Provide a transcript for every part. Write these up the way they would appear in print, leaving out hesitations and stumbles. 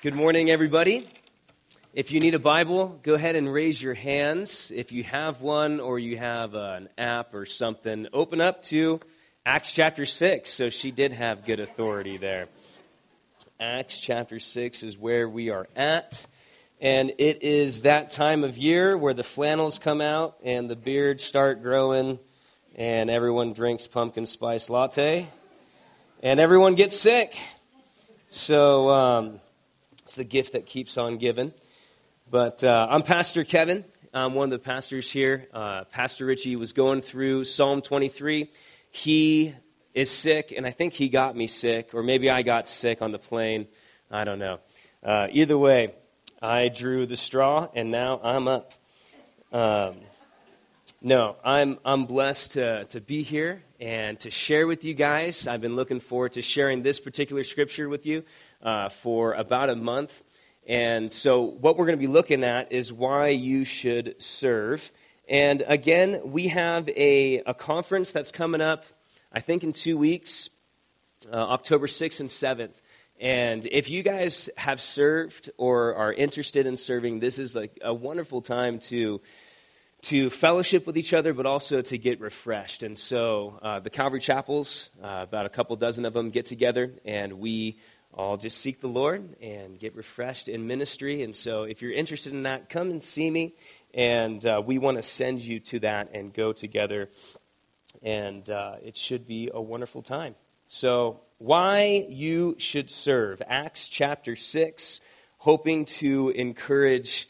Good morning, everybody. If you need a Bible, go ahead and raise your hands. If you have one or you have an app or something, open up to Acts chapter 6. So she did have good authority there. Acts chapter 6 is where we are at. And it is that time of year where the flannels come out and the beards start growing and everyone drinks pumpkin spice latte and everyone gets sick. So it's the gift that keeps on giving. But I'm Pastor Kevin. I'm one of the pastors here. Pastor Richie was going through Psalm 23. He is sick, and I think he got me sick, or maybe I got sick on the plane. I don't know. Either way, I drew the straw, and now I'm up. No, I'm blessed to be here and to share with you guys. I've been looking forward to sharing this particular scripture with you for about a month. And so what we're going to be looking at is why you should serve. And again, we have a conference that's coming up, I think in 2 weeks, October 6th and 7th. And if you guys have served or are interested in serving, this is like a wonderful time to fellowship with each other, but also to get refreshed. And so the Calvary Chapels, about a couple dozen of them, get together, and we all just seek the Lord and get refreshed in ministry. And so if you're interested in that, come and see me, and we want to send you to that and go together, and it should be a wonderful time. So why you should serve. Acts chapter 6, hoping to encourage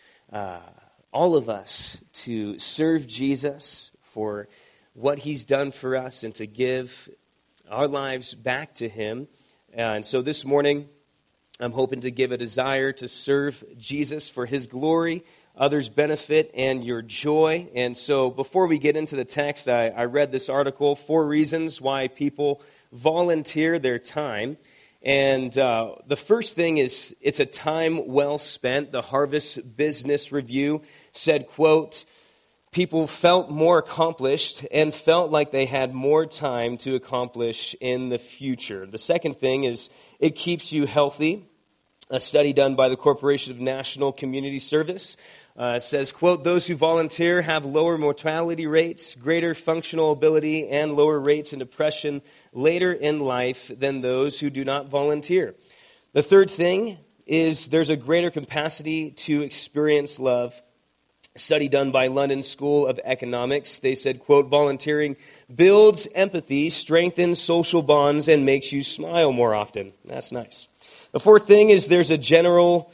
all of us to serve Jesus for what he's done for us and to give our lives back to him. And so this morning, I'm hoping to give a desire to serve Jesus for his glory, others' benefit, and your joy. And so before we get into the text, I read this article, 4 reasons why people volunteer their time. And the first thing is, it's a time well spent. The Harvard Business Review said, quote, people felt more accomplished and felt like they had more time to accomplish in the future. The second thing is it keeps you healthy. A study done by the Corporation of National Community Service says, quote, those who volunteer have lower mortality rates, greater functional ability, and lower rates in depression later in life than those who do not volunteer. The third thing is there's a greater capacity to experience love. A study done by London School of Economics, they said, quote, volunteering builds empathy, strengthens social bonds, and makes you smile more often. That's nice. The fourth thing is there's a generational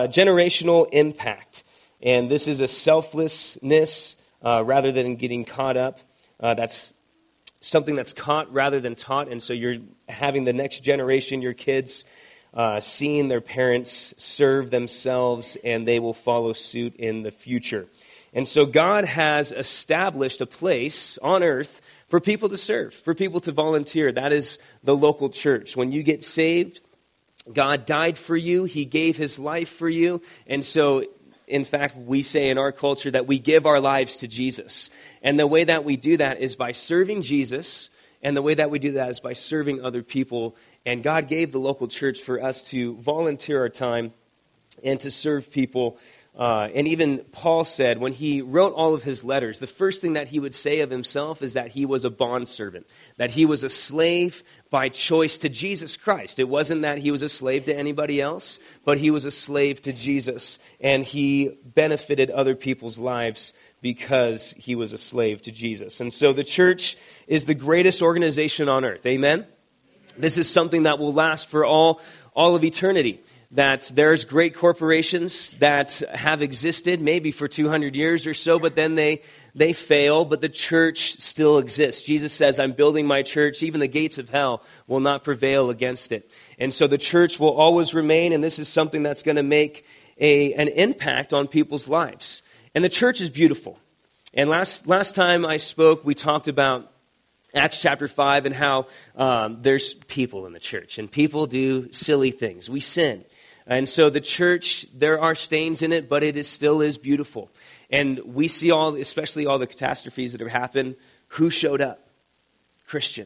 impact. And this is a selflessness rather than getting caught up. That's something that's caught rather than taught. And so you're having the next generation, your kids, seeing their parents serve themselves, and they will follow suit in the future. And so God has established a place on earth for people to serve, for people to volunteer. That is the local church. When you get saved, God died for you. He gave his life for you. And so, in fact, we say in our culture that we give our lives to Jesus. And the way that we do that is by serving Jesus, and the way that we do that is by serving other people. And God gave the local church for us to volunteer our time and to serve people. And even Paul said when he wrote all of his letters, the first thing that he would say of himself is that he was a bondservant, that he was a slave by choice to Jesus Christ. It wasn't that he was a slave to anybody else, but he was a slave to Jesus, and he benefited other people's lives because he was a slave to Jesus. And so the church is the greatest organization on earth. Amen? This is something that will last for all of eternity. That there's great corporations that have existed maybe for 200 years or so, but then they fail, but the church still exists. Jesus says, I'm building my church. Even the gates of hell will not prevail against it. And so the church will always remain, and this is something that's going to make an impact on people's lives. And the church is beautiful. And last time I spoke, we talked about Acts chapter 5 and how there's people in the church, and people do silly things. We sin. And so the church, there are stains in it, but it still is beautiful. And we see especially all the catastrophes that have happened. Who showed up? Christians.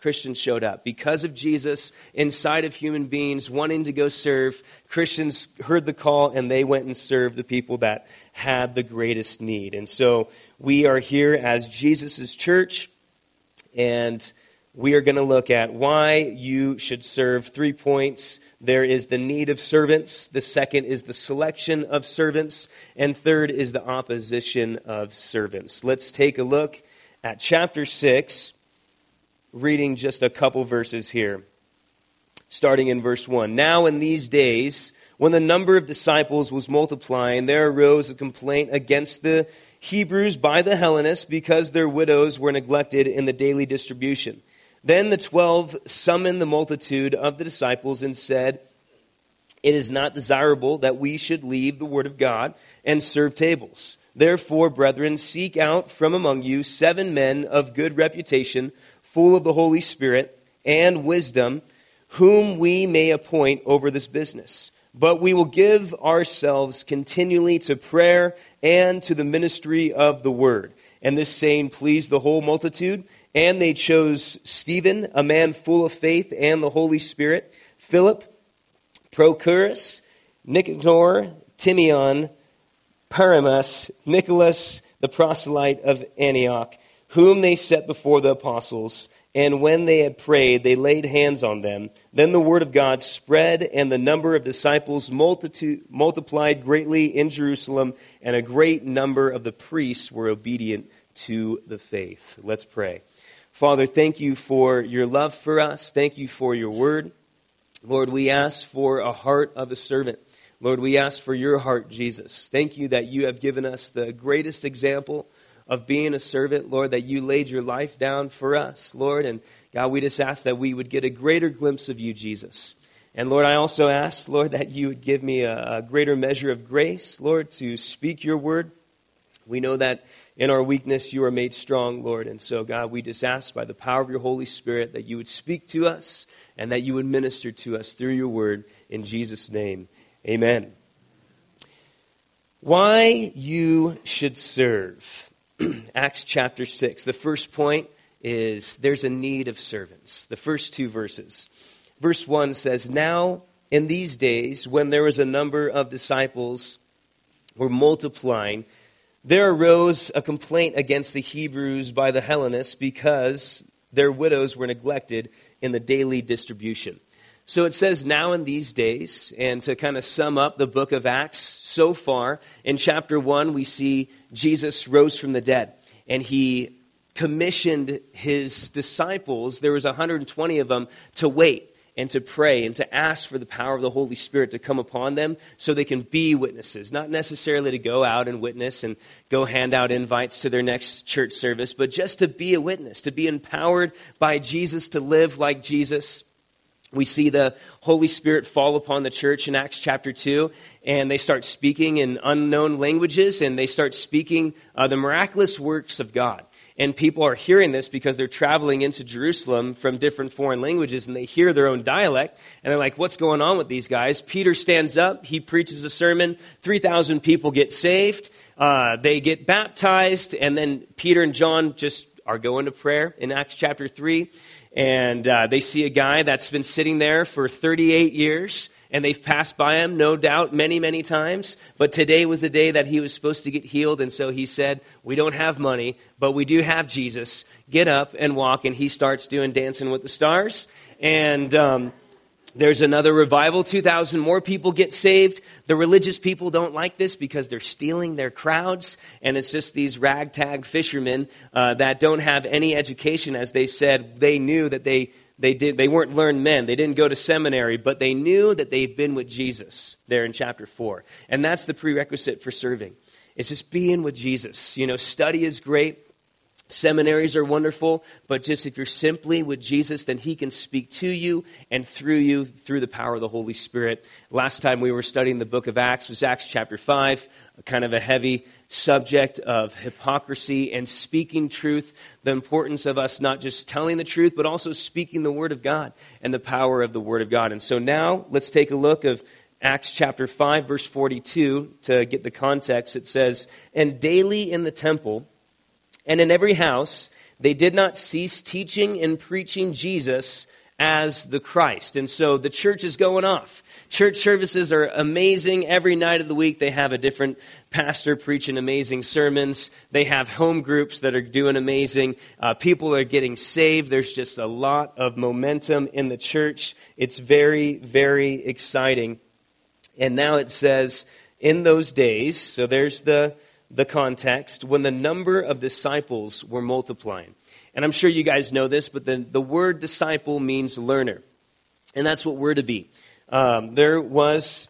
Christians showed up. Because of Jesus inside of human beings wanting to go serve, Christians heard the call and they went and served the people that had the greatest need. And so we are here as Jesus' church, and we are going to look at why you should serve. 3 points. There is the need of servants. The second is the selection of servants. And third is the opposition of servants. Let's take a look at chapter 6, reading just a couple verses here. Starting in verse 1. Now in these days, when the number of disciples was multiplying, there arose a complaint against the Hebrews by the Hellenists because their widows were neglected in the daily distribution. Then the 12 summoned the multitude of the disciples and said, "It is not desirable that we should leave the word of God and serve tables. Therefore, brethren, seek out from among you 7 men of good reputation, full of the Holy Spirit and wisdom, whom we may appoint over this business. But we will give ourselves continually to prayer and to the ministry of the word." And this saying pleased the whole multitude. And they chose Stephen, a man full of faith and the Holy Spirit, Philip, Prochorus, Nicanor, Timion, Paramus, Nicholas, the proselyte of Antioch, whom they set before the apostles. And when they had prayed, they laid hands on them. Then the word of God spread, and the number of disciples multiplied greatly in Jerusalem, and a great number of the priests were obedient to the faith. Let's pray. Father, thank you for your love for us. Thank you for your word. Lord, we ask for a heart of a servant. Lord, we ask for your heart, Jesus. Thank you that you have given us the greatest example of being a servant, Lord, that you laid your life down for us, Lord. And God, we just ask that we would get a greater glimpse of you, Jesus. And Lord, I also ask, Lord, that you would give me a greater measure of grace, Lord, to speak your word. We know that in our weakness you are made strong, Lord. And so, God, we just ask by the power of your Holy Spirit that you would speak to us and that you would minister to us through your word. In Jesus' name, amen. Why you should serve. Acts chapter 6. The first point is there's a need of servants. The first 2 verses. Verse 1 says, "Now in these days, when there was a number of disciples were multiplying, there arose a complaint against the Hebrews by the Hellenists because their widows were neglected in the daily distribution." So it says now in these days, and to kind of sum up the book of Acts so far, in chapter 1 we see Jesus rose from the dead, and he commissioned his disciples, there was 120 of them, to wait and to pray and to ask for the power of the Holy Spirit to come upon them so they can be witnesses. Not necessarily to go out and witness and go hand out invites to their next church service, but just to be a witness, to be empowered by Jesus to live like Jesus. We see the Holy Spirit fall upon the church in Acts chapter 2, and they start speaking in unknown languages, and they start speaking the miraculous works of God. And people are hearing this because they're traveling into Jerusalem from different foreign languages, and they hear their own dialect, and they're like, what's going on with these guys? Peter stands up, he preaches a sermon, 3,000 people get saved, they get baptized, and then Peter and John just are going to prayer in Acts chapter 3, and they see a guy that's been sitting there for 38 years, and they've passed by him, no doubt, many, many times. But today was the day that he was supposed to get healed. And so he said, we don't have money, but we do have Jesus. Get up and walk. And he starts doing Dancing with the Stars. And there's another revival. 2,000 more people get saved. The religious people don't like this because they're stealing their crowds. And it's just these ragtag fishermen that don't have any education. As they said, they knew that they weren't learned men. They didn't go to seminary, but they knew that they'd been with Jesus there in chapter 4. And that's the prerequisite for serving. It's just being with Jesus. You know, study is great. Seminaries are wonderful, but just if you're simply with Jesus, then he can speak to you and through you through the power of the Holy Spirit. Last time we were studying the book of Acts was Acts chapter 5, kind of a heavy subject of hypocrisy and speaking truth, the importance of us not just telling the truth, but also speaking the word of God and the power of the word of God. And so now let's take a look of Acts chapter 5, verse 42 to get the context. It says, "And daily in the temple and in every house they did not cease teaching and preaching Jesus as the Christ. And so the church is going off. Church services are amazing. Every night of the week, they have a different pastor preaching amazing sermons. They have home groups that are doing amazing. People are getting saved. There's just a lot of momentum in the church. It's very, very exciting. And now it says, in those days, so there's the context, when the number of disciples were multiplying. And I'm sure you guys know this, but the word disciple means learner. And that's what we're to be. There was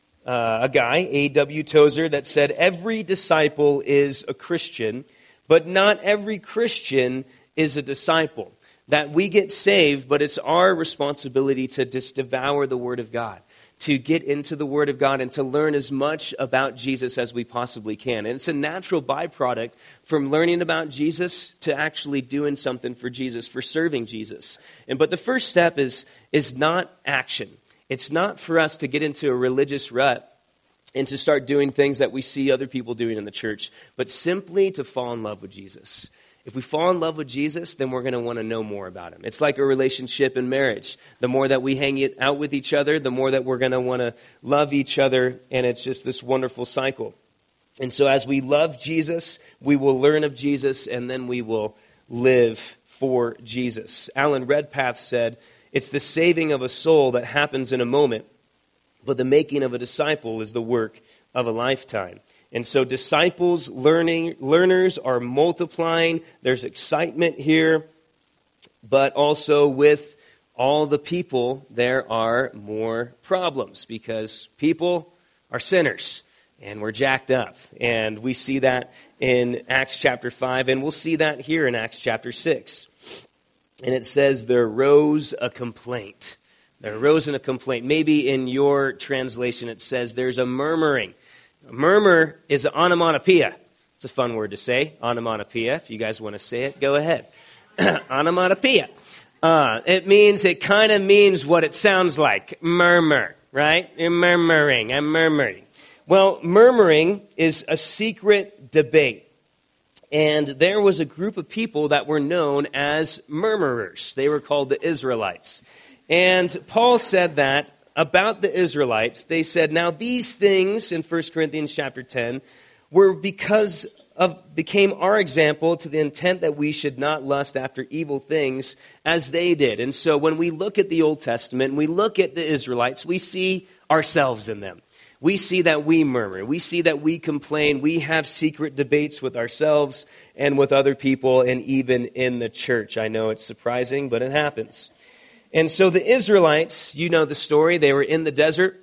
a guy, A.W. Tozer, that said, every disciple is a Christian, but not every Christian is a disciple. That we get saved, but it's our responsibility to just devour the Word of God, to get into the Word of God and to learn as much about Jesus as we possibly can. And it's a natural byproduct from learning about Jesus to actually doing something for Jesus, for serving Jesus. But the first step is not action. It's not for us to get into a religious rut and to start doing things that we see other people doing in the church, but simply to fall in love with Jesus. If we fall in love with Jesus, then we're going to want to know more about him. It's like a relationship in marriage. The more that we hang it out with each other, the more that we're going to want to love each other, and it's just this wonderful cycle. And so as we love Jesus, we will learn of Jesus, and then we will live for Jesus. Alan Redpath said, it's the saving of a soul that happens in a moment, but the making of a disciple is the work of a lifetime. And so disciples, learners are multiplying. There's excitement here, but also with all the people, there are more problems because people are sinners and we're jacked up. And we see that in Acts chapter 5, and we'll see that here in Acts chapter 6. And it says, there arose a complaint. There arose a complaint. Maybe in your translation it says there's a murmuring. A murmur is an onomatopoeia. It's a fun word to say, onomatopoeia. If you guys want to say it, go ahead. Onomatopoeia. It kind of means what it sounds like. Murmur, right? You're murmuring. I'm murmuring. Well, murmuring is a secret debate. And there was a group of people that were known as murmurers. They were called the Israelites. And Paul said that about the Israelites. They said, now these things in 1 Corinthians chapter 10 became our example to the intent that we should not lust after evil things as they did. And so when we look at the Old Testament, and we look at the Israelites, we see ourselves in them. We see that we murmur. We see that we complain. We have secret debates with ourselves and with other people and even in the church. I know it's surprising, but it happens. And so the Israelites, you know the story. They were in the desert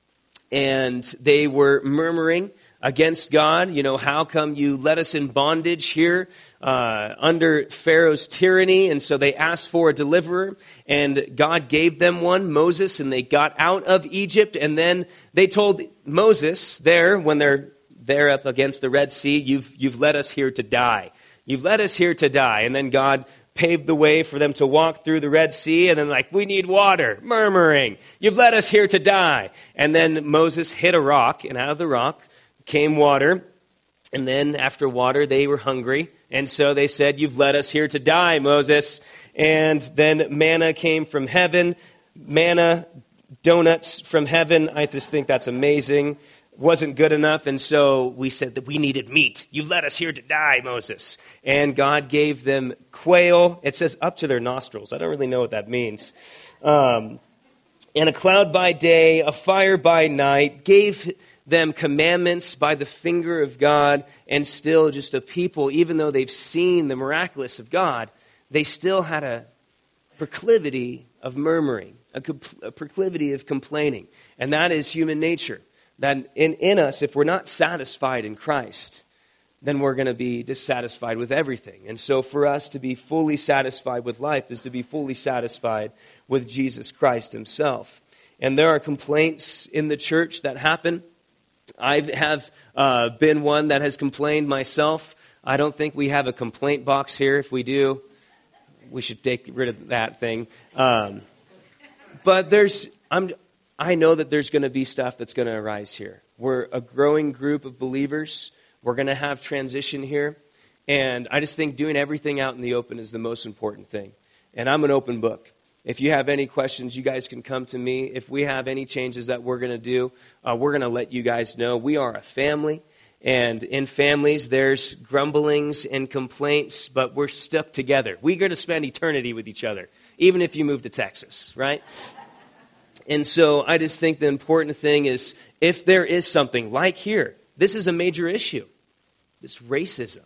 and they were murmuring against God. You know, how come you let us in bondage here under Pharaoh's tyranny? And so they asked for a deliverer, and God gave them one, Moses, and they got out of Egypt. And then they told Moses there, when they're there up against the Red Sea, you've led us here to die. You've led us here to die. And then God paved the way for them to walk through the Red Sea, and then we need water, murmuring. You've led us here to die. And then Moses hit a rock, and out of the rock came water, and then after water, they were hungry, and so they said, you've led us here to die, Moses. And then manna came from heaven, manna, donuts from heaven. I just think that's amazing. Wasn't good enough, and so we said that we needed meat. You've led us here to die, Moses. And God gave them quail. It says up to their nostrils. I don't really know what that means. And a cloud by day, a fire by night, gave them commandments by the finger of God, and still just a people, even though they've seen the miraculous of God, they still had a proclivity of murmuring, a proclivity of complaining. And that is human nature. That in us, if we're not satisfied in Christ, then we're going to be dissatisfied with everything. And so for us to be fully satisfied with life is to be fully satisfied with Jesus Christ himself. And there are complaints in the church that happen. I have been one that has complained myself. I don't think we have a complaint box here. If we do, we should take rid of that thing. But I know that there's going to be stuff that's going to arise here. We're a growing group of believers. We're going to have transition here. And I just think doing everything out in the open is the most important thing. And I'm an open book. If you have any questions, you guys can come to me. If we have any changes that we're going to do, we're going to let you guys know. We are a family. And in families, there's grumblings and complaints, but we're stuck together. We're going to spend eternity with each other, even if you move to Texas, right? And so I just think the important thing is, if there is something like here, this is a major issue, this racism.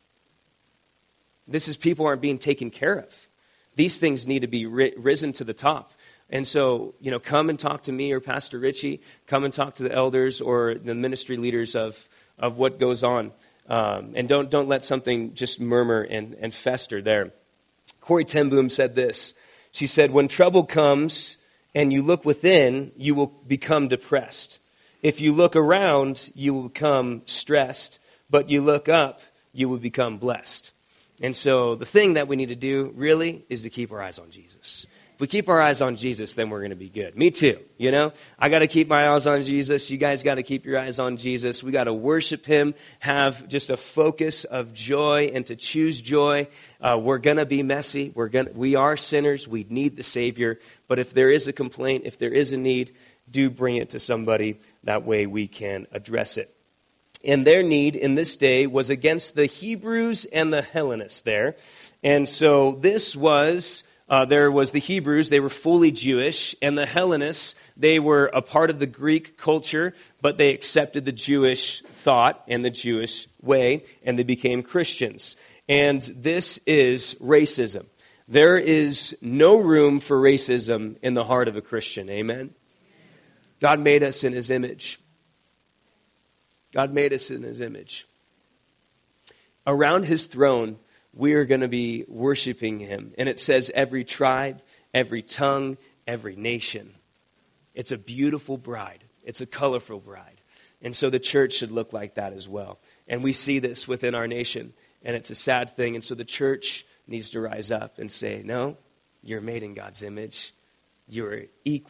This is people aren't being taken care of. These things need to be risen to the top. And so, come and talk to me or Pastor Richie. Come and talk to the elders or the ministry leaders of what goes on. And don't let something just murmur and fester there. Corrie ten Boom said this. She said, when trouble comes and you look within, you will become depressed. If you look around, you will become stressed. But you look up, you will become blessed. And so the thing that we need to do really is to keep our eyes on Jesus. If we keep our eyes on Jesus, then we're going to be good. Me too, I got to keep my eyes on Jesus. You guys got to keep your eyes on Jesus. We got to worship him, have just a focus of joy and to choose joy. We're going to be messy. We are sinners. We need the Savior. But if there is a complaint, if there is a need, do bring it to somebody. That way we can address it. And their need in this day was against the Hebrews and the Hellenists there. And so this was, there was the Hebrews, they were fully Jewish, and the Hellenists, they were a part of the Greek culture, but they accepted the Jewish thought and the Jewish way, and they became Christians. And this is racism. There is no room for racism in the heart of a Christian. Amen? God made us in his image. God made us in his image. Around his throne, we are going to be worshiping him. And it says every tribe, every tongue, every nation. It's a beautiful bride. It's a colorful bride. And so the church should look like that as well. And we see this within our nation. And it's a sad thing. And so the church needs to rise up and say, no, you're made in God's image. You're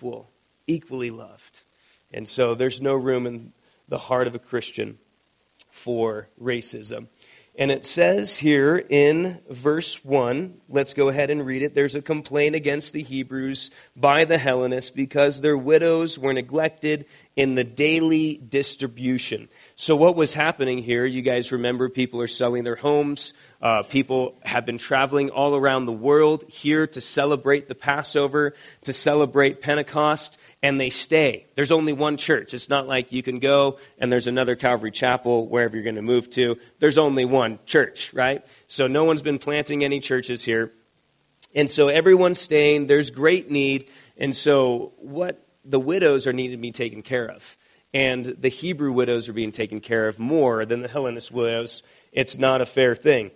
equally loved. And so there's no room in the heart of a Christian for racism. And it says here in verse 1, let's go ahead and read it. There's a complaint against the Hebrews by the Hellenists because their widows were neglected in the daily distribution. So what was happening here, you guys remember, people are selling their homes. People have been traveling all around the world here to celebrate the Passover, to celebrate Pentecost, and they stay. There's only one church. It's not like you can go and there's another Calvary Chapel wherever you're going to move to. There's only one church, right? So no one's been planting any churches here. And so everyone's staying. There's great need. And so what the widows are needing to be taken care of. And the Hebrew widows are being taken care of more than the Hellenist widows. It's not a fair thing.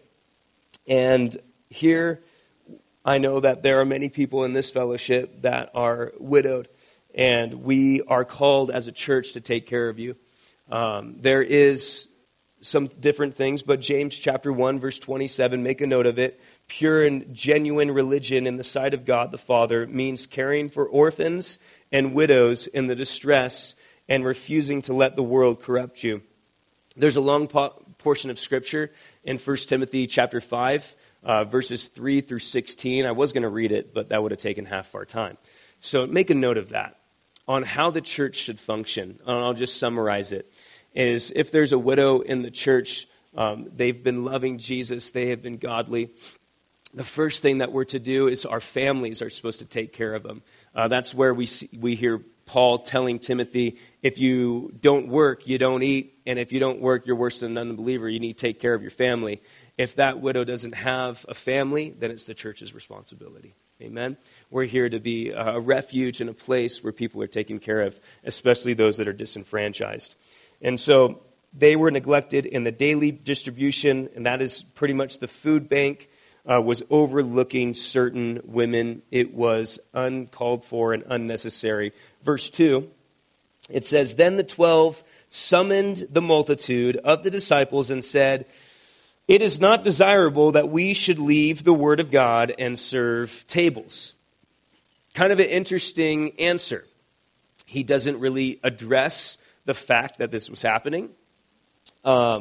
And here, I know that there are many people in this fellowship that are widowed. And we are called as a church to take care of you. There is some different things, but James chapter 1, verse 27, make a note of it. Pure and genuine religion in the sight of God the Father means caring for orphans and widows in the distress and refusing to let the world corrupt you. There's a long portion of Scripture in 1 Timothy chapter 5, verses 3 through 16. I was going to read it, but that would have taken half our time. So make a note of that. On how the church should function, and I'll just summarize it, is if there's a widow in the church, they've been loving Jesus, they have been godly. The first thing that we're to do is our families are supposed to take care of them. That's where we hear Paul telling Timothy, if you don't work, you don't eat, and if you don't work, you're worse than an unbeliever. You need to take care of your family. If that widow doesn't have a family, then it's the church's responsibility. Amen? We're here to be a refuge and a place where people are taken care of, especially those that are disenfranchised. And so they were neglected in the daily distribution, and that is pretty much the food bank was overlooking certain women. It was uncalled for and unnecessary. Verse 2, it says, Then the 12 summoned the multitude of the disciples and said, It is not desirable that we should leave the word of God and serve tables. Kind of an interesting answer. He doesn't really address the fact that this was happening.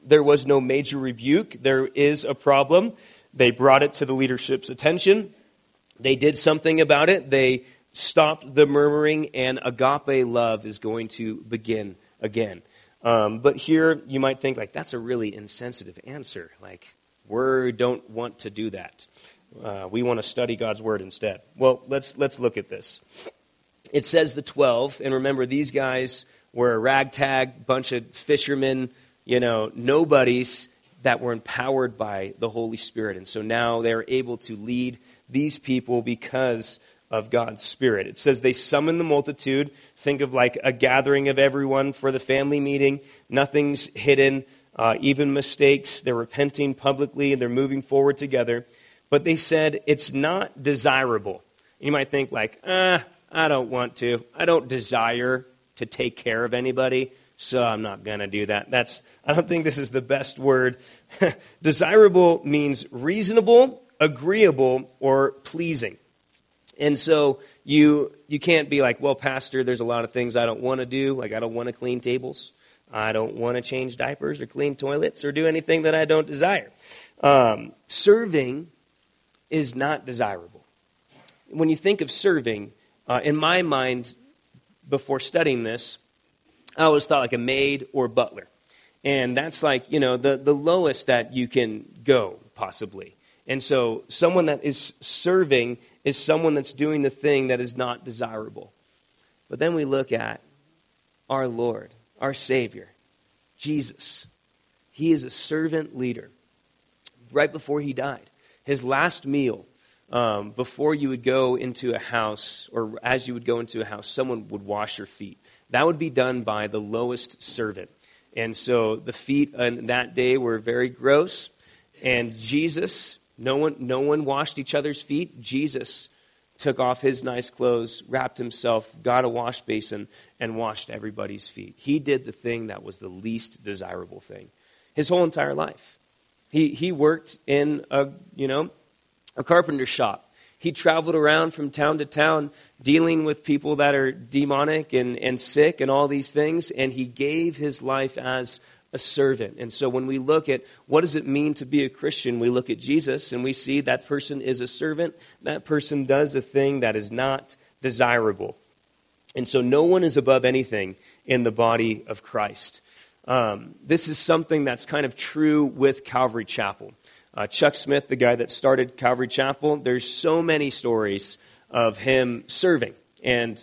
There was no major rebuke. There is a problem. They brought it to the leadership's attention. They did something about it. They stopped the murmuring, and agape love is going to begin again. But here you might think, like, that's a really insensitive answer. Like, we don't want to do that. We want to study God's word instead. Well, let's look at this. It says the 12, and remember, these guys were a ragtag bunch of fishermen, nobodies that were empowered by the Holy Spirit. And so now they're able to lead these people because of God's Spirit. It says they summoned the multitude. Think of like a gathering of everyone for the family meeting. Nothing's hidden, even mistakes. They're repenting publicly and they're moving forward together. But they said it's not desirable. You might think like, I don't want to. I don't desire to take care of anybody, so I'm not going to do that. I don't think this is the best word. Desirable means reasonable, agreeable, or pleasing. And so you can't be like, well, Pastor, there's a lot of things I don't want to do. Like, I don't want to clean tables. I don't want to change diapers or clean toilets or do anything that I don't desire. Serving is not desirable. When you think of serving, in my mind, before studying this, I always thought like a maid or butler. And that's like, the lowest that you can go, possibly. And so someone that is serving is someone that's doing the thing that is not desirable. But then we look at our Lord, our Savior, Jesus. He is a servant leader. Right before he died, his last meal, before you would go into a house, or as you would go into a house, someone would wash your feet. That would be done by the lowest servant. And so the feet on that day were very gross. And Jesus, no one washed each other's feet. Jesus took off his nice clothes, wrapped himself, got a wash basin, and washed everybody's feet. He did the thing that was the least desirable thing his whole entire life. He worked in a carpenter shop. He traveled around from town to town dealing with people that are demonic and sick and all these things, and he gave his life as a servant. And so when we look at what does it mean to be a Christian, we look at Jesus and we see that person is a servant. That person does a thing that is not desirable. And so no one is above anything in the body of Christ. This is something that's kind of true with Calvary Chapel. Chuck Smith, the guy that started Calvary Chapel, there's so many stories of him serving. And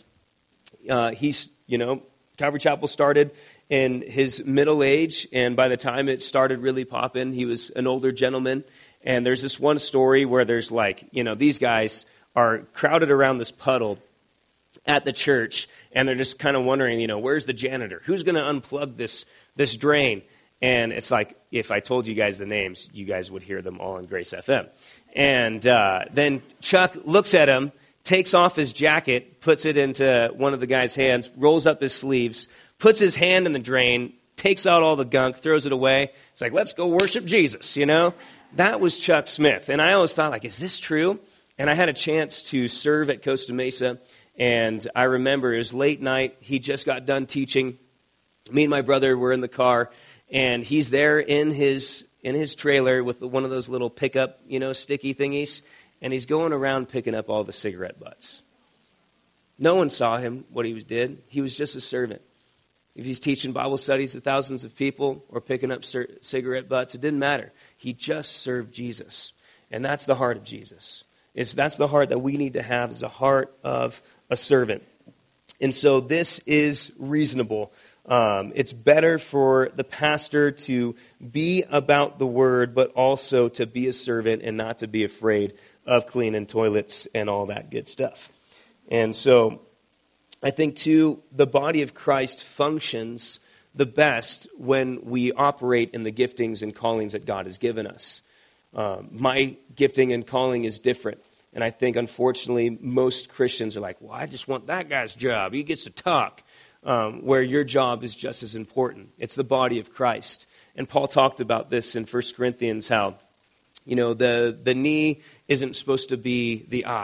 Calvary Chapel started in his middle age, and by the time it started really popping, he was an older gentleman. And there's this one story where there's these guys are crowded around this puddle at the church, and they're just kind of wondering, where's the janitor? Who's going to unplug this drain? And it's like, if I told you guys the names, you guys would hear them all on Grace FM. And then Chuck looks at him, takes off his jacket, puts it into one of the guy's hands, rolls up his sleeves, puts his hand in the drain, takes out all the gunk, throws it away. It's like, let's go worship Jesus, That was Chuck Smith. And I always thought, is this true? And I had a chance to serve at Costa Mesa, and I remember it was late night. He just got done teaching. Me and my brother were in the car, and he's there in his trailer with one of those little pickup, sticky thingies, and he's going around picking up all the cigarette butts. No one saw him, what he did. He was just a servant. If he's teaching Bible studies to thousands of people or picking up cigarette butts, it didn't matter. He just served Jesus. And that's the heart of Jesus. That's the heart that we need to have, is a heart of a servant. And so this is reasonable. It's better for the pastor to be about the word, but also to be a servant and not to be afraid of cleaning toilets and all that good stuff. And so I think, too, the body of Christ functions the best when we operate in the giftings and callings that God has given us. My gifting and calling is different. And I think, unfortunately, most Christians are like, well, I just want that guy's job. He gets to talk. Where your job is just as important. It's the body of Christ. And Paul talked about this in 1 Corinthians, how, the knee isn't supposed to be the eye.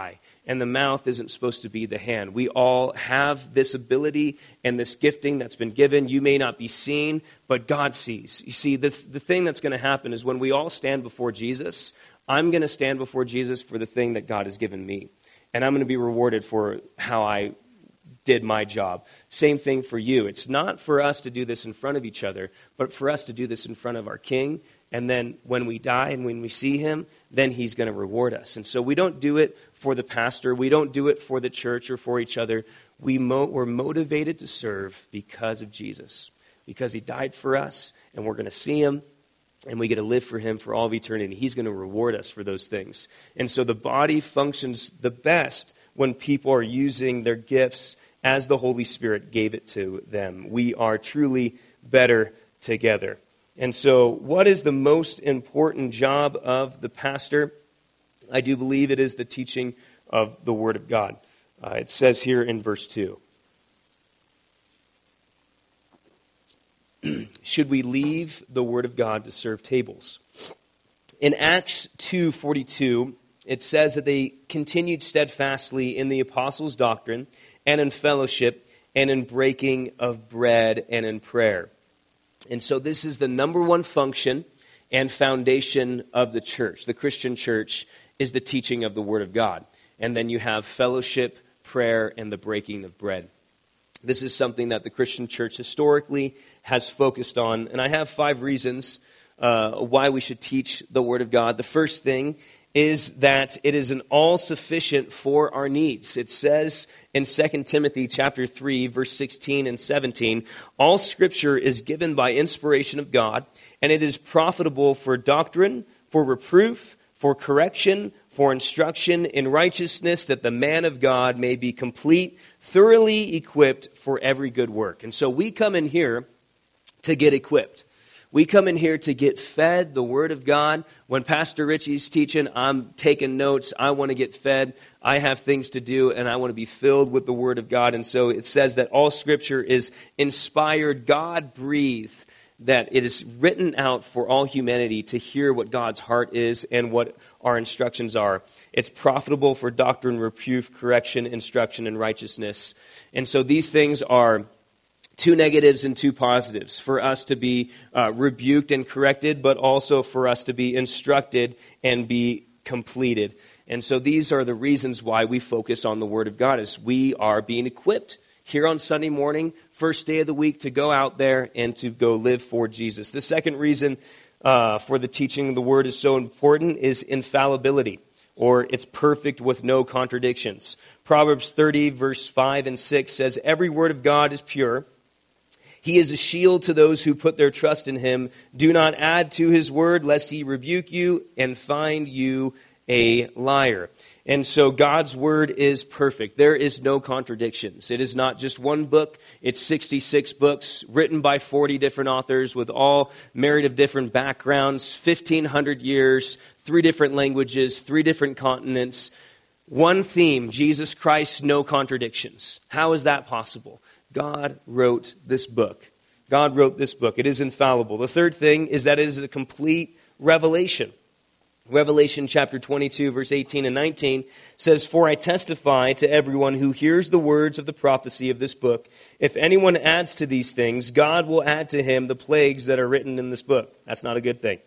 and the mouth isn't supposed to be the hand. We all have this ability and this gifting that's been given. You may not be seen, but God sees. You see, the thing that's going to happen is when we all stand before Jesus, I'm going to stand before Jesus for the thing that God has given me. And I'm going to be rewarded for how I did my job. Same thing for you. It's not for us to do this in front of each other, but for us to do this in front of our King. And then when we die and when we see him, then he's going to reward us. And so we don't do it for the pastor. We don't do it for the church or for each other. We're motivated to serve because of Jesus, because he died for us, and we're going to see him, and we get to live for him for all of eternity. He's going to reward us for those things. And so the body functions the best when people are using their gifts as the Holy Spirit gave it to them. We are truly better together. And so what is the most important job of the pastor? I do believe it is the teaching of the Word of God. It says here in verse 2. Should we leave the Word of God to serve tables? In Acts 2:42, it says that they continued steadfastly in the apostles' doctrine and in fellowship and in breaking of bread and in prayer. And so this is the number one function and foundation of the church. The Christian church is the teaching of the Word of God. And then you have fellowship, prayer, and the breaking of bread. This is something that the Christian church historically has focused on. And I have 5 reasons why we should teach the Word of God. The first thing is that it is an all-sufficient for our needs. It says in 2 Timothy chapter 3, verse 16 and 17, all Scripture is given by inspiration of God, and it is profitable for doctrine, for reproof, for correction, for instruction in righteousness, that the man of God may be complete, thoroughly equipped for every good work. And so we come in here to get equipped. We come in here to get fed the Word of God. When Pastor Richie's teaching, I'm taking notes. I want to get fed. I have things to do, and I want to be filled with the Word of God. And so it says that all Scripture is inspired, God-breathed, that it is written out for all humanity to hear what God's heart is and what our instructions are. It's profitable for doctrine, reproof, correction, instruction, and righteousness. And so these things are 2 negatives and 2 positives, for us to be rebuked and corrected, but also for us to be instructed and be completed. And so these are the reasons why we focus on the Word of God, as we are being equipped here on Sunday morning, first day of the week, to go out there and to go live for Jesus. The second reason for the teaching of the Word is so important is infallibility, or it's perfect with no contradictions. Proverbs 30, verse 5 and 6 says, every word of God is pure. He is a shield to those who put their trust in him. Do not add to his word, lest he rebuke you and find you a liar. And so God's word is perfect. There is no contradictions. It is not just one book. It's 66 books written by 40 different authors with all married of different backgrounds, 1,500 years, 3 different languages, 3 different continents. One theme, Jesus Christ, no contradictions. How is that possible? God wrote this book. God wrote this book. It is infallible. The third thing is that it is a complete revelation. Revelation chapter 22, verse 18 and 19 says, for I testify to everyone who hears the words of the prophecy of this book, if anyone adds to these things, God will add to him the plagues that are written in this book. That's not a good thing.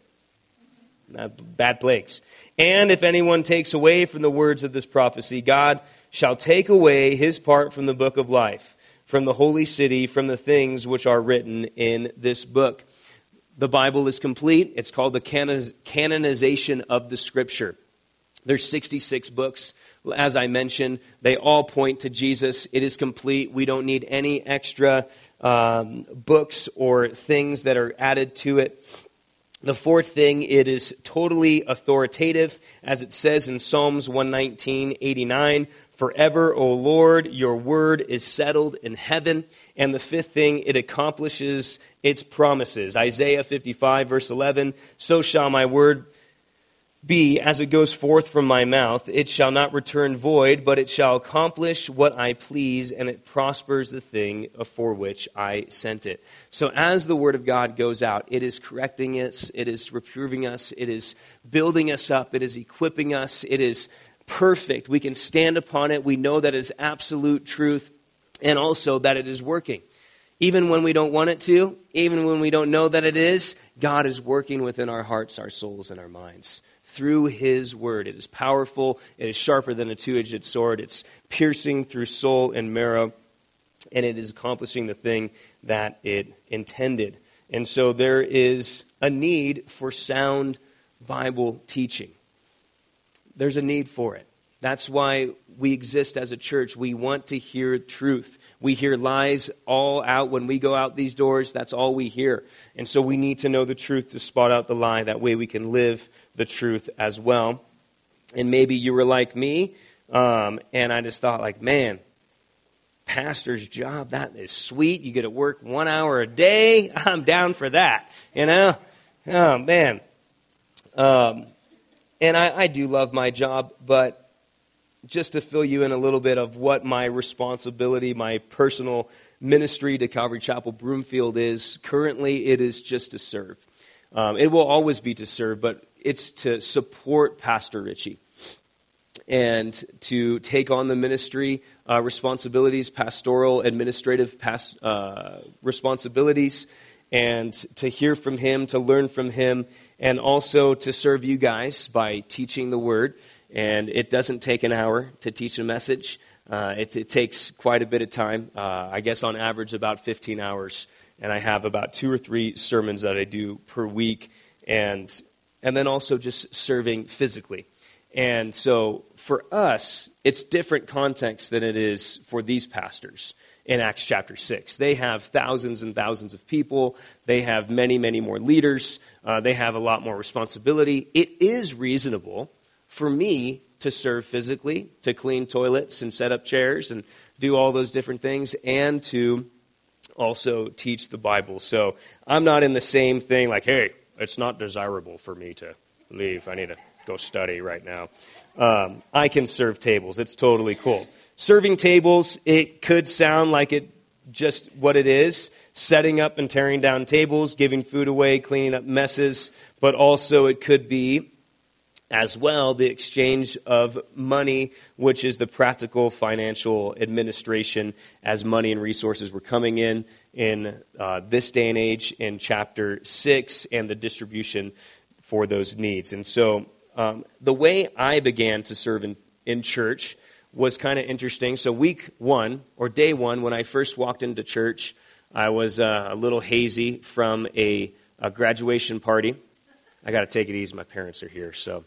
Bad plagues. And if anyone takes away from the words of this prophecy, God shall take away his part from the book of life, from the holy city, from the things which are written in this book. The Bible is complete. It's called the canonization of the Scripture. There's 66 books. As I mentioned, they all point to Jesus. It is complete. We don't need any extra books or things that are added to it. The fourth thing, it is totally authoritative, as it says in Psalms 119:89. Forever, O Lord, your word is settled in heaven. And the fifth thing, it accomplishes its promises. Isaiah 55, verse 11, so shall my word be as it goes forth from my mouth. It shall not return void, but it shall accomplish what I please, and it prospers the thing for which I sent it. So as the word of God goes out, it is correcting us, it is reproving us, it is building us up, it is equipping us, it is perfect. We can stand upon it. We know that it is absolute truth and also that it is working. Even when we don't want it to, even when we don't know that it is, God is working within our hearts, our souls, and our minds through His Word. It is powerful. It is sharper than a two-edged sword. It's piercing through soul and marrow, and it is accomplishing the thing that it intended. And so there is a need for sound Bible teaching. There's a need for it. That's why we exist as a church. We want to hear truth. We hear lies all out when we go out these doors. That's all we hear. And so we need to know the truth to spot out the lie. That way we can live the truth as well. And maybe you were like me, and I just thought like, man, pastor's job, that is sweet. You get to work 1 hour a day. I'm down for that, you know? Oh, man. And I do love my job, but just to fill you in a little bit of what my responsibility, my personal ministry to Calvary Chapel Broomfield is, currently it is just to serve. It will always be to serve, but it's to support Pastor Richie and to take on the ministry responsibilities, pastoral, administrative responsibilities, and to hear from him, to learn from him, and also to serve you guys by teaching the Word. And it doesn't take an hour to teach a message. It takes quite a bit of time. I guess on average about 15 hours. And I have about 2 or 3 sermons that I do per week. And then also just serving physically. And so for us, it's different context than it is for these pastors in Acts chapter 6. They have thousands and thousands of people. They have many, many more leaders. They have a lot more responsibility. It is reasonable for me to serve physically, to clean toilets and set up chairs and do all those different things, and to also teach the Bible. So I'm not in the same thing like, hey, it's not desirable for me to leave. I need to go study right now. I can serve tables. It's totally cool. Serving tables, it could sound like it just what it is, setting up and tearing down tables, giving food away, cleaning up messes, but also it could be as well the exchange of money, which is the practical financial administration as money and resources were coming in this day and age in chapter 6, and the distribution for those needs. And so the way I began to serve in church was kind of interesting. So week 1, or day 1, when I first walked into church, I was a little hazy from a graduation party. I got to take it easy. My parents are here, so...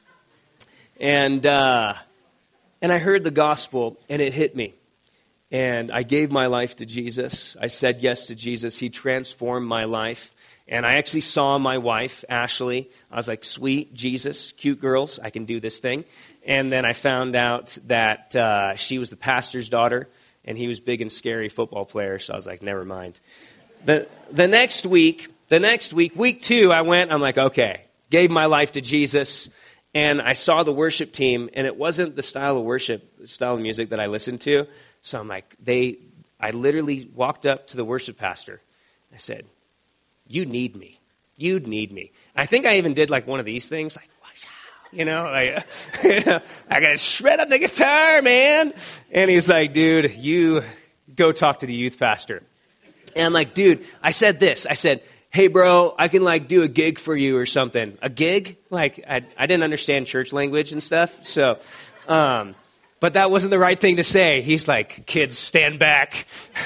And I heard the gospel, and it hit me. And I gave my life to Jesus. I said yes to Jesus. He transformed my life. And I actually saw my wife, Ashley. I was like, sweet, Jesus, cute girls, I can do this thing. And then I found out that she was the pastor's daughter, and he was big and scary football player. So I was like, never mind. The next week, week 2, I went, I'm like, okay, gave my life to Jesus. And I saw the worship team, and it wasn't the style of music that I listened to. So I'm like, I literally walked up to the worship pastor. I said, you need me. You'd need me. I think I even did like one of these things, like, I got to shred up the guitar, man. And he's like, dude, you go talk to the youth pastor. And I'm like, dude, I said this. I said, hey, bro, I can, do a gig for you or something. A gig? I didn't understand church language and stuff. So, but that wasn't the right thing to say. He's like, kids, stand back,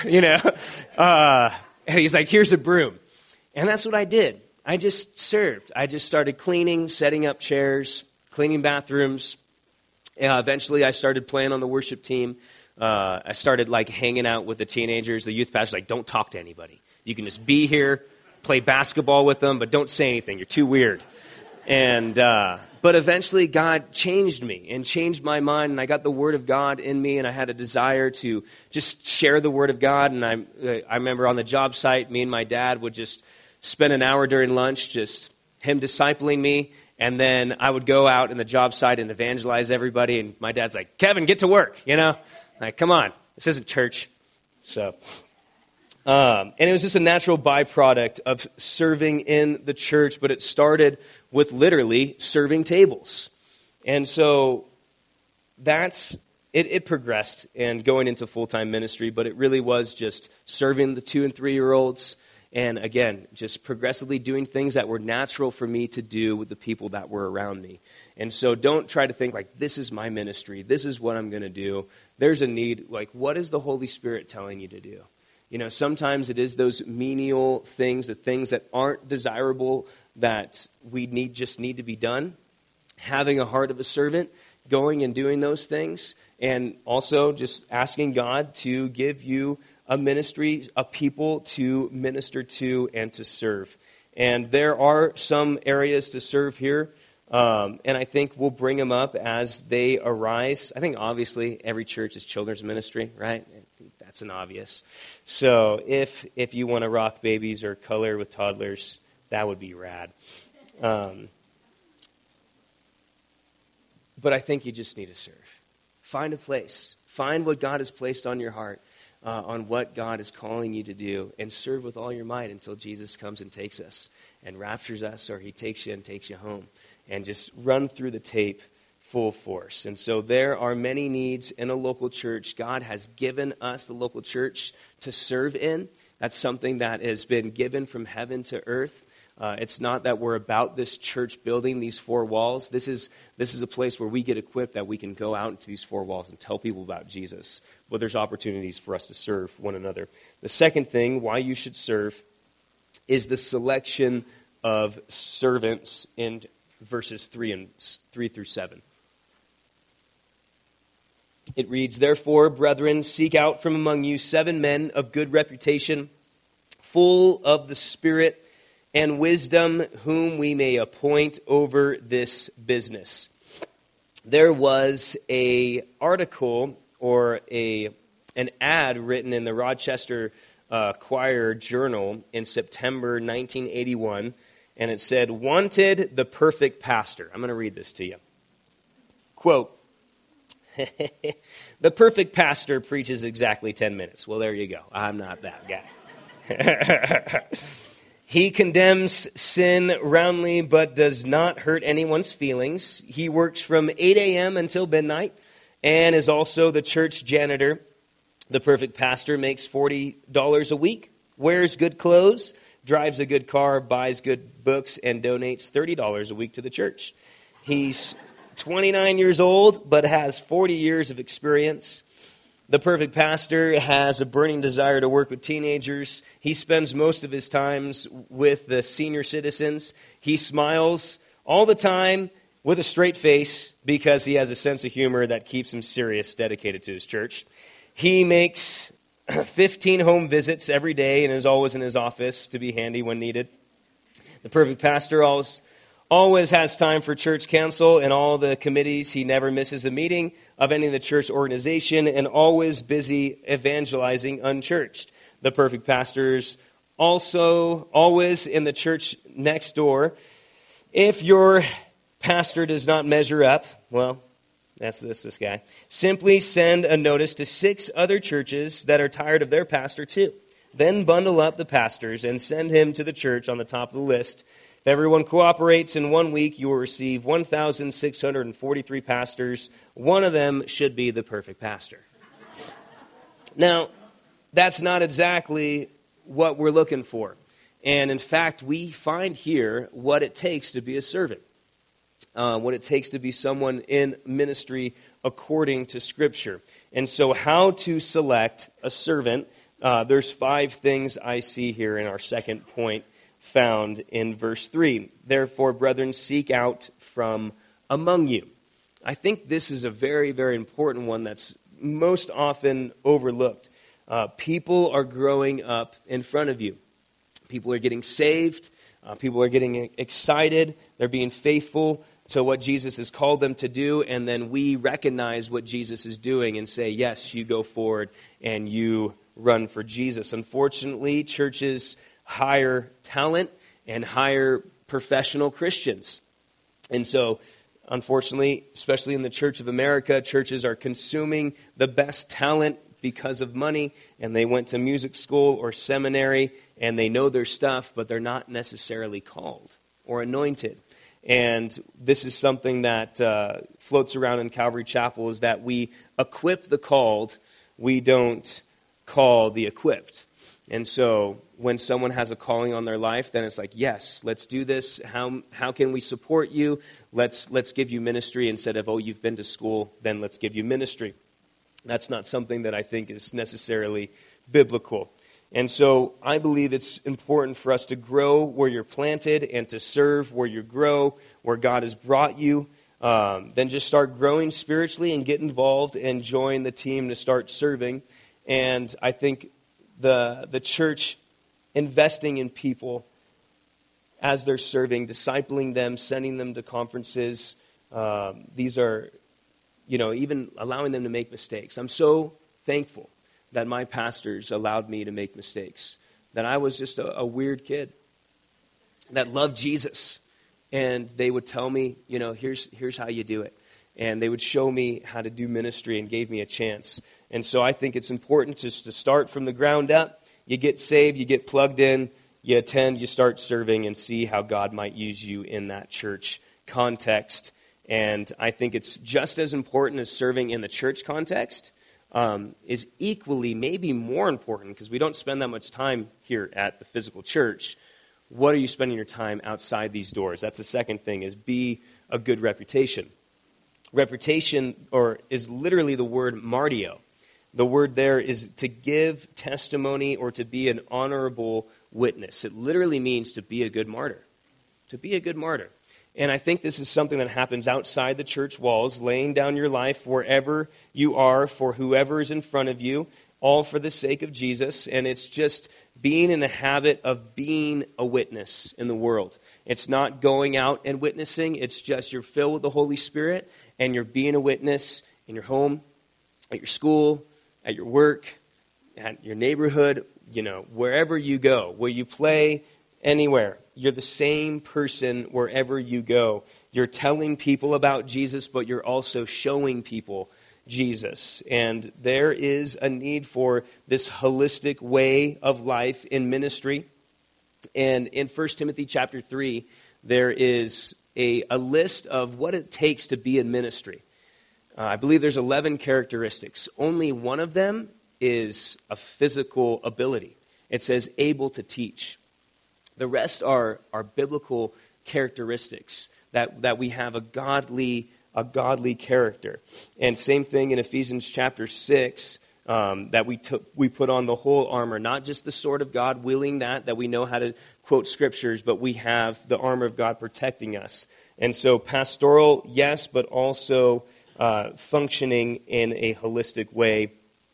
and he's like, here's a broom. And that's what I did. I just served. I just started cleaning, setting up chairs, cleaning bathrooms. Eventually, I started playing on the worship team. I started, hanging out with the teenagers. The youth pastor's like, don't talk to anybody. You can just be here, play basketball with them, but don't say anything. You're too weird. And but eventually God changed me and changed my mind, and I got the Word of God in me, and I had a desire to just share the Word of God. And I remember on the job site, me and my dad would just spend an hour during lunch, just him discipling me, and then I would go out in the job site and evangelize everybody. And my dad's like, Kevin, get to work, Like, come on, this isn't church. So... and it was just a natural byproduct of serving in the church, but it started with literally serving tables. And so it progressed and going into full-time ministry, but it really was just serving the 2 and 3-year-olds. And again, just progressively doing things that were natural for me to do with the people that were around me. And so don't try to think like, this is my ministry. This is what I'm going to do. There's a need. Like, what is the Holy Spirit telling you to do? You know, sometimes it is those menial things, the things that aren't desirable that we just need to be done. Having a heart of a servant, going and doing those things. And also just asking God to give you a ministry, a people to minister to and to serve. And there are some areas to serve here, and I think we'll bring them up as they arise. I think obviously every church is children's ministry, right? That's an obvious. So if you want to rock babies or color with toddlers, that would be rad. But I think you just need to serve. Find a place. Find what God has placed on your heart. On what God is calling you to do, and serve with all your might until Jesus comes and takes us and raptures us, or he takes you and takes you home, and just run through the tape full force. And so there are many needs in a local church. God has given us, the local church, to serve in. That's something that has been given from heaven to earth. It's not that we're about this church building, these 4 walls. This is a place where we get equipped that we can go out into these 4 walls and tell people about Jesus. But there's opportunities for us to serve one another. The second thing, why you should serve, is the selection of servants in verses 3 through 7. It reads, "Therefore, brethren, seek out from among you 7 men of good reputation, full of the Spirit and wisdom, whom we may appoint over this business." There was an article or an ad written in the Rochester Choir Journal in September 1981, and it said, "Wanted the perfect pastor." I'm going to read this to you. Quote, "The perfect pastor preaches exactly 10 minutes. Well, there you go. I'm not that guy. He condemns sin roundly, but does not hurt anyone's feelings. He works from 8 a.m. until midnight and is also the church janitor. The perfect pastor makes $40 a week, wears good clothes, drives a good car, buys good books, and donates $30 a week to the church. He's 29 years old, but has 40 years of experience. The perfect pastor has a burning desire to work with teenagers. He spends most of his times with the senior citizens. He smiles all the time with a straight face because he has a sense of humor that keeps him serious, dedicated to his church. He makes 15 home visits every day and is always in his office to be handy when needed. The perfect pastor always has time for church council and all the committees. He never misses a meeting of any of the church organization and always busy evangelizing unchurched. The perfect pastor's also always in the church next door. If your pastor does not measure up, well, that's this guy. Simply send a notice to 6 other churches that are tired of their pastor too. Then bundle up the pastors and send him to the church on the top of the list. If everyone cooperates in 1 week, you will receive 1,643 pastors. One of them should be the perfect pastor." Now, that's not exactly what we're looking for. And in fact, we find here what it takes to be a servant, what it takes to be someone in ministry according to Scripture. And so how to select a servant, there's 5 things I see here in our second point, found in verse 3. "Therefore, brethren, seek out from among you." I think this is a very, very important one that's most often overlooked. People are growing up in front of you. People are getting saved. People are getting excited. They're being faithful to what Jesus has called them to do. And then we recognize what Jesus is doing and say, yes, you go forward and you run for Jesus. Unfortunately, churches hire talent and hire professional Christians. And so, unfortunately, especially in the Church of America, churches are consuming the best talent because of money, and they went to music school or seminary, and they know their stuff, but they're not necessarily called or anointed. And this is something that floats around in Calvary Chapel, is that we equip the called, we don't call the equipped. And so when someone has a calling on their life, then it's like, yes, let's do this. How can we support you? Let's give you ministry instead of, oh, you've been to school, then let's give you ministry. That's not something that I think is necessarily biblical. And so I believe it's important for us to grow where you're planted and to serve where you grow, where God has brought you. Then just start growing spiritually and get involved and join the team to start serving. And I think the church investing in people as they're serving, discipling them, sending them to conferences, these are, even allowing them to make mistakes. I'm so thankful that my pastors allowed me to make mistakes, that I was just a weird kid that loved Jesus. And they would tell me, here's how you do it. And they would show me how to do ministry and gave me a chance. And so I think it's important just to start from the ground up. You get saved, you get plugged in, you attend, you start serving, and see how God might use you in that church context. And I think it's just as important as serving in the church context, is equally, maybe more important, because we don't spend that much time here at the physical church. What are you spending your time outside these doors? That's the second thing, is be a good reputation. Reputation is literally the word martio. The word there is to give testimony or to be an honorable witness. It literally means to be a good martyr. To be a good martyr. And I think this is something that happens outside the church walls, laying down your life wherever you are for whoever is in front of you, all for the sake of Jesus. And it's just being in the habit of being a witness in the world. It's not going out and witnessing. It's just you're filled with the Holy Spirit and you're being a witness in your home, at your school, at your work, at your neighborhood, wherever you go, where you play, anywhere. You're the same person wherever you go. You're telling people about Jesus, but you're also showing people Jesus. And there is a need for this holistic way of life in ministry. And in 1 Timothy chapter 3, there is a list of what it takes to be in ministry. I believe there's 11 characteristics. Only one of them is a physical ability. It says able to teach. The rest are biblical characteristics, that we have a godly character. And same thing in Ephesians chapter 6, that we put on the whole armor, not just the sword of God, wielding that we know how to quote scriptures, but we have the armor of God protecting us. And so pastoral, yes, but also functioning in a holistic way.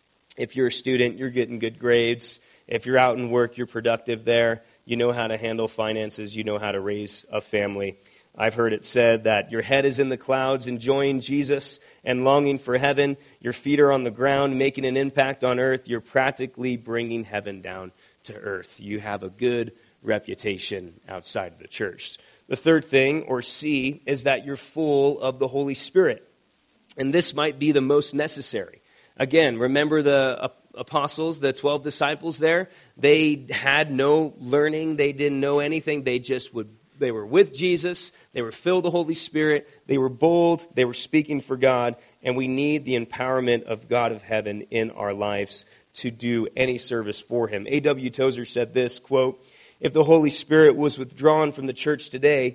If you're a student, you're getting good grades. If you're out in work, you're productive there. You know how to handle finances. You know how to raise a family. I've heard it said that your head is in the clouds, enjoying Jesus and longing for heaven. Your feet are on the ground, making an impact on earth. You're practically bringing heaven down to earth. You have a good reputation outside of the church. The third thing, or C, is that you're full of the Holy Spirit. And this might be the most necessary. Again, remember the apostles, the 12 disciples there? They had no learning. They didn't know anything. They were with Jesus. They were filled with the Holy Spirit. They were bold. They were speaking for God. And we need the empowerment of God of heaven in our lives to do any service for Him. A.W. Tozer said this, quote, "If the Holy Spirit was withdrawn from the church today,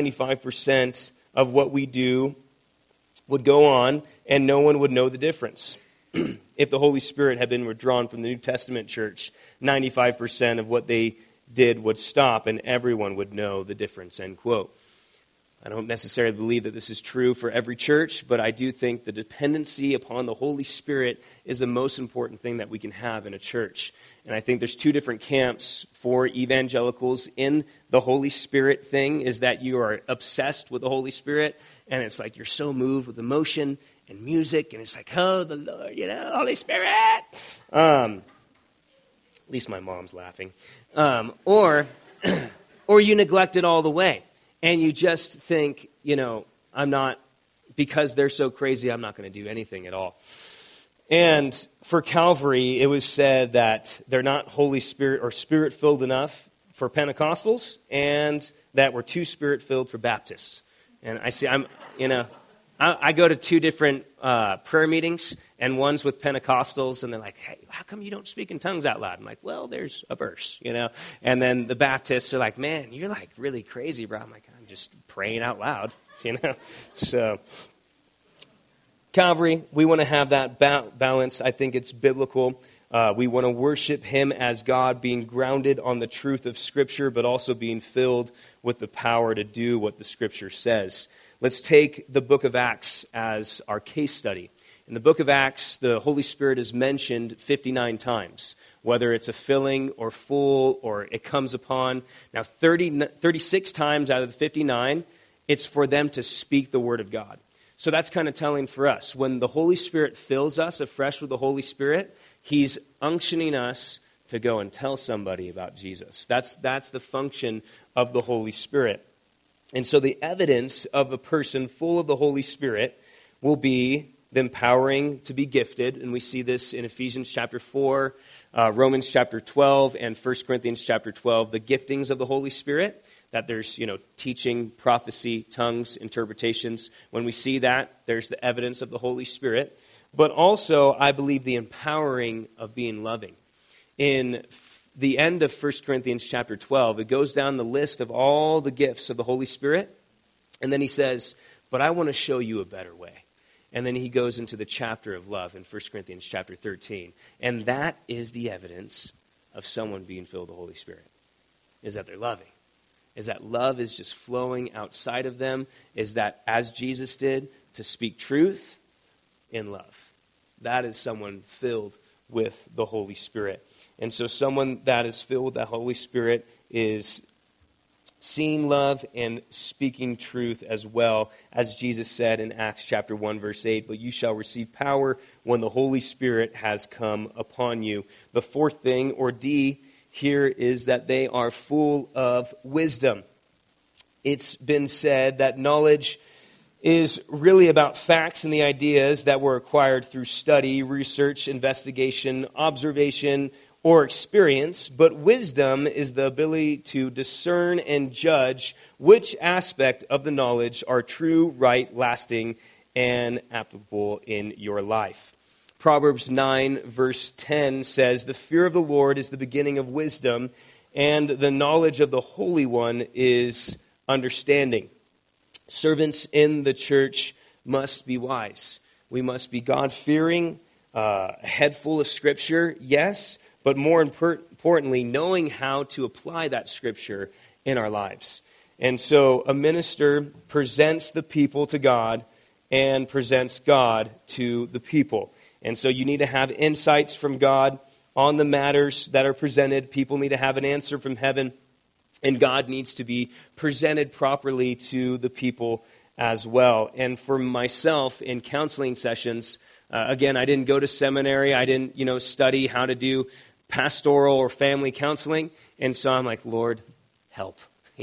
95% of what we do would go on and no one would know the difference. If the Holy Spirit had been withdrawn from the New Testament church, 95% of what they did would stop and everyone would know the difference," end quote. I don't necessarily believe that this is true for every church, but I do think the dependency upon the Holy Spirit is the most important thing that we can have in a church. And I think there's two different camps for evangelicals in the Holy Spirit thing, is that you are obsessed with the Holy Spirit, and it's like you're so moved with emotion and music, and it's like, oh, the Lord, Holy Spirit. At least my mom's laughing. Or you neglect it all the way. And you just think, because they're so crazy, I'm not going to do anything at all. And for Calvary, it was said that they're not Holy Spirit or Spirit-filled enough for Pentecostals and that we're too Spirit-filled for Baptists. And I go to two different prayer meetings, and one's with Pentecostals, and they're like, hey, how come you don't speak in tongues out loud? I'm like, well, there's a verse, And then the Baptists are like, man, you're like really crazy, bro. I'm like, I'm just praying out loud, So, Calvary, we want to have that balance. I think it's biblical. We want to worship Him as God, being grounded on the truth of Scripture, but also being filled with the power to do what the Scripture says. Let's take the book of Acts as our case study. In the book of Acts, the Holy Spirit is mentioned 59 times, whether it's a filling or full or it comes upon. Now, 36 times out of the 59, it's for them to speak the Word of God. So that's kind of telling for us. When the Holy Spirit fills us afresh with the Holy Spirit, He's unctioning us to go and tell somebody about Jesus. That's the function of the Holy Spirit. And so the evidence of a person full of the Holy Spirit will be the empowering to be gifted. And we see this in Ephesians chapter 4, Romans chapter 12, and 1 Corinthians chapter 12, the giftings of the Holy Spirit, that there's, teaching, prophecy, tongues, interpretations. When we see that, there's the evidence of the Holy Spirit. But also, I believe the empowering of being loving. In the end of 1 Corinthians chapter 12, it goes down the list of all the gifts of the Holy Spirit. And then he says, but I want to show you a better way. And then he goes into the chapter of love in 1 Corinthians chapter 13. And that is the evidence of someone being filled with the Holy Spirit, is that they're loving. Is that love is just flowing outside of them. Is that, as Jesus did, to speak truth in love. That is someone filled with the Holy Spirit. And so someone that is filled with the Holy Spirit is seeing love and speaking truth as well, as Jesus said in Acts chapter 1, verse 8, but you shall receive power when the Holy Spirit has come upon you. The fourth thing, or D, here is that they are full of wisdom. It's been said that knowledge is really about facts and the ideas that were acquired through study, research, investigation, observation, or experience, but wisdom is the ability to discern and judge which aspect of the knowledge are true, right, lasting, and applicable in your life. Proverbs 9, verse 10 says, the fear of the Lord is the beginning of wisdom, and the knowledge of the Holy One is understanding. Servants in the church must be wise. We must be God-fearing, a head full of Scripture, yes, but more importantly, knowing how to apply that Scripture in our lives. And so a minister presents the people to God and presents God to the people. And so you need to have insights from God on the matters that are presented. People need to have an answer from heaven. And God needs to be presented properly to the people as well. And for myself, in counseling sessions, again, I didn't go to seminary. I didn't, study how to do pastoral or family counseling. And so I'm like, Lord, help.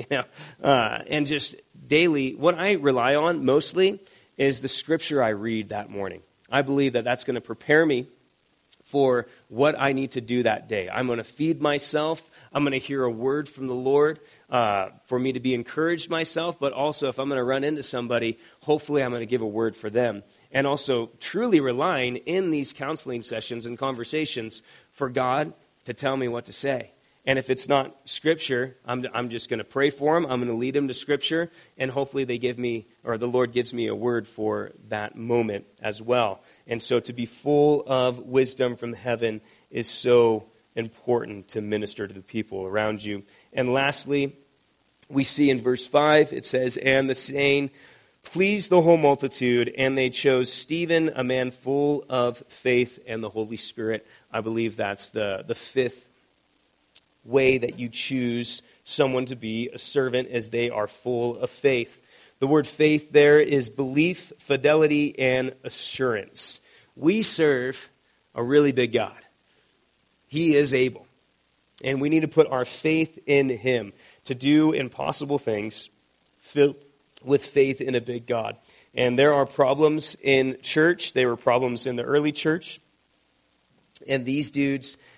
And just daily, what I rely on mostly is the Scripture I read that morning. I believe that that's going to prepare me for what I need to do that day. I'm going to feed myself. I'm going to hear a word from the Lord for me to be encouraged myself, but also if I'm going to run into somebody, hopefully I'm going to give a word for them. And also truly relying in these counseling sessions and conversations for God to tell me what to say. And if it's not Scripture, I'm just going to pray for them. I'm going to lead them to Scripture, and hopefully they give me, or the Lord gives me a word for that moment as well. And so to be full of wisdom from heaven is so important to minister to the people around you. And lastly, we see in verse 5, it says, and the saying pleased the whole multitude, and they chose Stephen, a man full of faith and the Holy Spirit. I believe that's the fifth way that you choose someone to be a servant, as they are full of faith. The word faith there is belief, fidelity, and assurance. We serve a really big God. He is able. And we need to put our faith in Him to do impossible things filled with faith in a big God. And there are problems in church. There were problems in the early church. And these dudes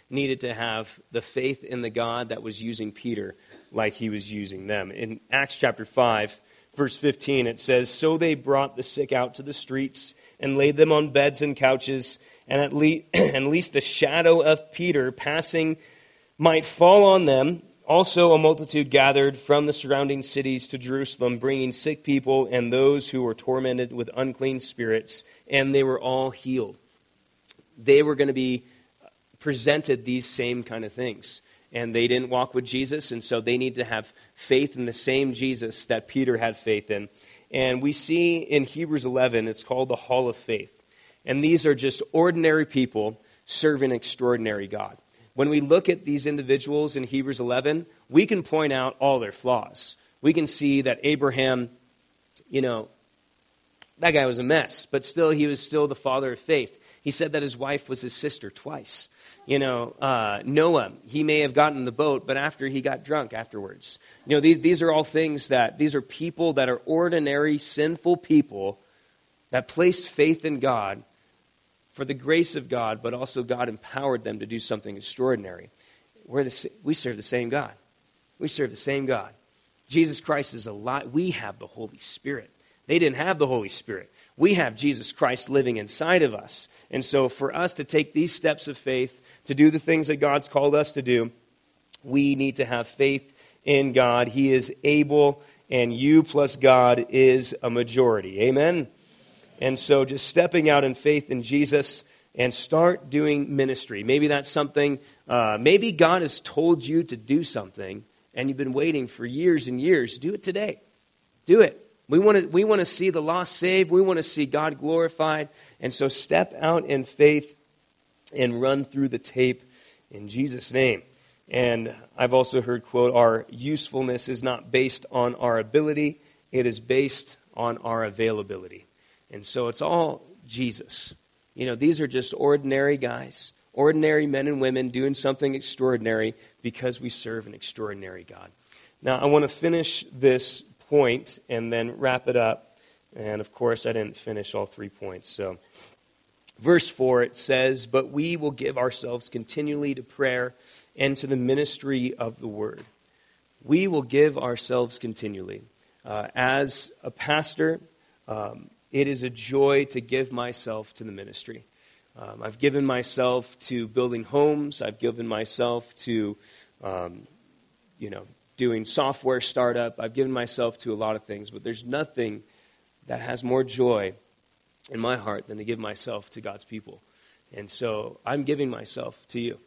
needed to have the faith in the God that was using Peter like he was using them. In Acts chapter 5, verse 15, it says, "So they brought the sick out to the streets and laid them on beds and couches, and at least the shadow of Peter passing might fall on them. Also a multitude gathered from the surrounding cities to Jerusalem, bringing sick people and those who were tormented with unclean spirits, and they were all healed." They were going to be presented these same kind of things. And they didn't walk with Jesus, and so they need to have faith in the same Jesus that Peter had faith in. And we see in Hebrews 11, it's called the Hall of Faith. And these are just ordinary people serving an extraordinary God. When we look at these individuals in Hebrews 11, we can point out all their flaws. We can see that Abraham, that guy was a mess, but still he was still the father of faith. He said that his wife was his sister twice. Noah, he may have gotten in the boat, but after he got drunk afterwards. These are all things these are people that are ordinary, sinful people that placed faith in God for the grace of God, but also God empowered them to do something extraordinary. We serve the same God. We serve the same God. Jesus Christ is alive. We have the Holy Spirit. They didn't have the Holy Spirit. We have Jesus Christ living inside of us. And so for us to take these steps of faith, to do the things that God's called us to do, we need to have faith in God. He is able, and you plus God is a majority. Amen? And so just stepping out in faith in Jesus and start doing ministry. Maybe that's something, maybe God has told you to do something, and you've been waiting for years and years. Do it today. Do it. We want to see the lost saved. We want to see God glorified. And so step out in faith and run through the tape in Jesus' name. And I've also heard, quote, "Our usefulness is not based on our ability. It is based on our availability." And so it's all Jesus. These are just ordinary guys, ordinary men and women doing something extraordinary because we serve an extraordinary God. Now, I want to finish this point and then wrap it up. And of course, I didn't finish all 3 points. So, verse 4, it says, "But we will give ourselves continually to prayer and to the ministry of the word." We will give ourselves continually. As a pastor, it is a joy to give myself to the ministry. I've given myself to building homes. I've given myself to, doing software startup. I've given myself to a lot of things, but there's nothing that has more joy in my heart than to give myself to God's people. And so I'm giving myself to you.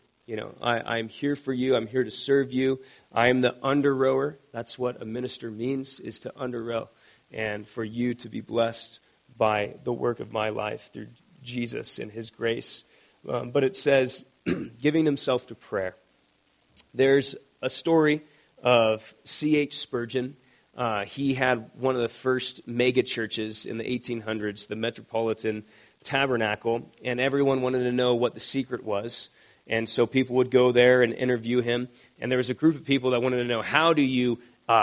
I'm here for you. I'm here to serve you. I am the under rower. That's what a minister means, is to under row. And for you to be blessed by the work of my life through Jesus and his grace. But it says, giving himself to prayer. There's a story of C.H. Spurgeon. He had one of the first mega churches in the 1800s, the Metropolitan Tabernacle, and everyone wanted to know what the secret was. And so people would go there and interview him. And there was a group of people that wanted to know, how do you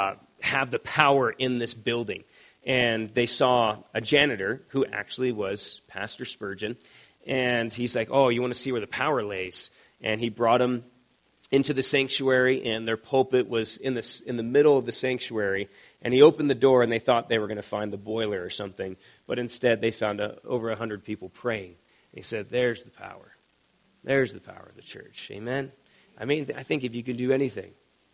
have the power in this building? And they saw a janitor who actually was Pastor Spurgeon. And he's like, "Oh, you want to see where the power lays?" And he brought him into the sanctuary, and their pulpit was in the middle of the sanctuary. And he opened the door, and they thought they were going to find the boiler or something. But instead, they found over 100 people praying. And he said, "There's the power. There's the power of the church." Amen? I think if you can do anything,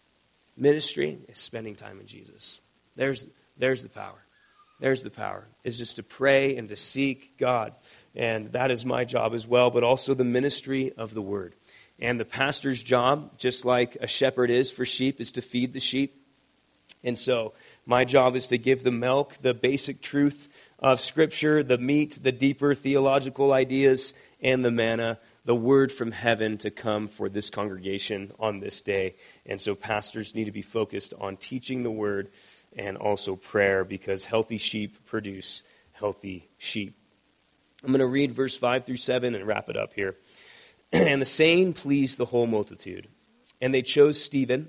ministry is spending time in Jesus. There's the power. There's the power. It's just to pray and to seek God. And that is my job as well, but also the ministry of the word. And the pastor's job, just like a shepherd is for sheep, is to feed the sheep. And so my job is to give the milk, the basic truth of Scripture, the meat, the deeper theological ideas, and the manna, the word from heaven to come for this congregation on this day. And so pastors need to be focused on teaching the word and also prayer, because healthy sheep produce healthy sheep. I'm going to read verse 5 through 7 and wrap it up here. "And the saying pleased the whole multitude. And they chose Stephen,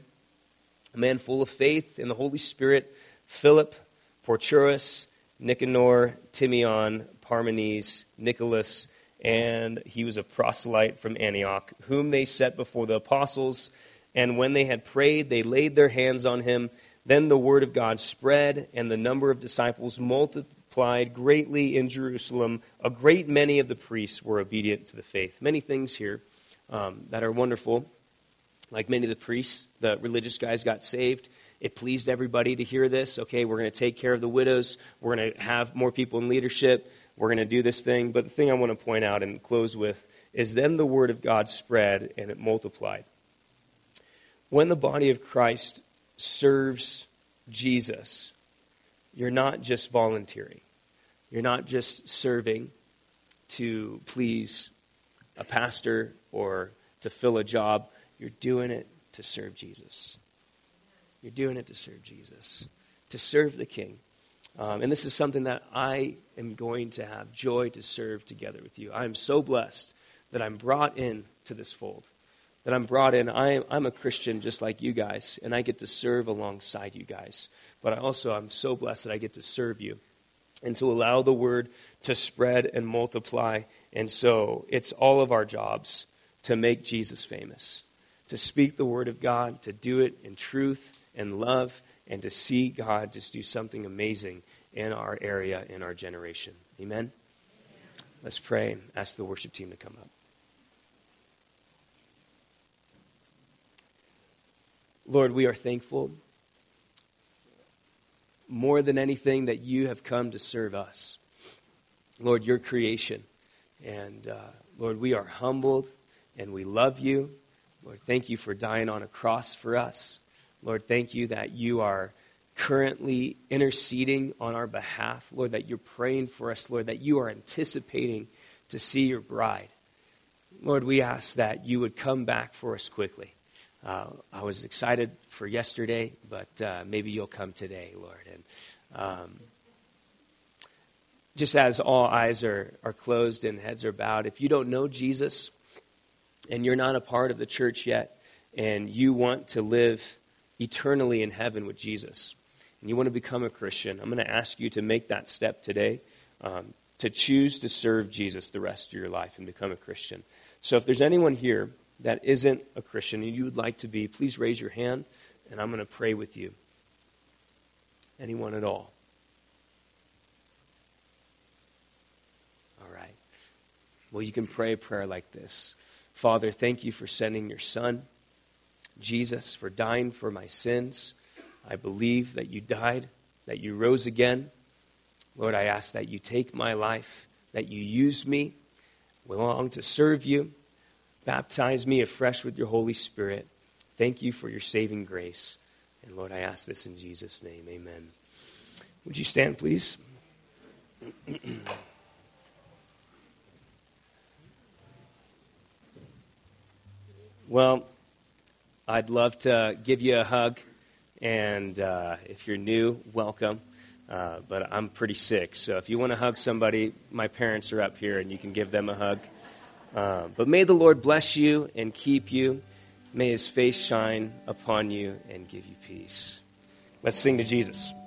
a man full of faith in the Holy Spirit, Philip, Prochorus, Nicanor, Timion, Parmenes, Nicholas, and he was a proselyte from Antioch, whom they set before the apostles. And when they had prayed, they laid their hands on him. Then the word of God spread, and the number of disciples multiplied greatly in Jerusalem. A great many of the priests were obedient to the faith. Many things here that are wonderful. Like many of the priests, the religious guys got saved. It pleased everybody to hear this. Okay, we're going to take care of the widows. We're going to have more people in leadership. We're going to do this thing. But the thing I want to point out and close with is then the word of God spread and it multiplied. When the body of Christ serves Jesus, you're not just volunteering. You're not just serving to please a pastor or to fill a job. You're doing it to serve Jesus. You're doing it to serve Jesus, to serve the King. And this is something that I am going to have joy to serve together with you. I am so blessed that I'm brought in to this fold, that I'm brought in. I'm a Christian just like you guys, and I get to serve alongside you guys. But I'm so blessed that I get to serve you and to allow the word to spread and multiply. And so it's all of our jobs to make Jesus famous, to speak the word of God, to do it in truth and love, and to see God just do something amazing in our area, in our generation. Amen? Let's pray and ask the worship team to come up. Lord, we are thankful more than anything that you have come to serve us. Lord, your creation. And Lord, we are humbled and we love you. Lord, thank you for dying on a cross for us. Lord, thank you that you are currently interceding on our behalf. Lord, that you're praying for us. Lord, that you are anticipating to see your bride. Lord, we ask that you would come back for us quickly. I was excited for yesterday, but maybe you'll come today, Lord. And just as all eyes are closed and heads are bowed, if you don't know Jesus and you're not a part of the church yet, and you want to live eternally in heaven with Jesus, and you want to become a Christian, I'm going to ask you to make that step today, to choose to serve Jesus the rest of your life and become a Christian. So if there's anyone here that isn't a Christian and you would like to be, please raise your hand, and I'm going to pray with you. Anyone at all? All right. Well, you can pray a prayer like this. Father, thank you for sending your Son, Jesus, for dying for my sins. I believe that you died, that you rose again. Lord, I ask that you take my life, that you use me. We long to serve you. Baptize me afresh with your Holy Spirit. Thank you for your saving grace. And Lord, I ask this in Jesus' name. Amen. Would you stand, please? Well, I'd love to give you a hug, and if you're new, welcome. But I'm pretty sick, so if you want to hug somebody, my parents are up here, and you can give them a hug. But may the Lord bless you and keep you. May his face shine upon you and give you peace. Let's sing to Jesus.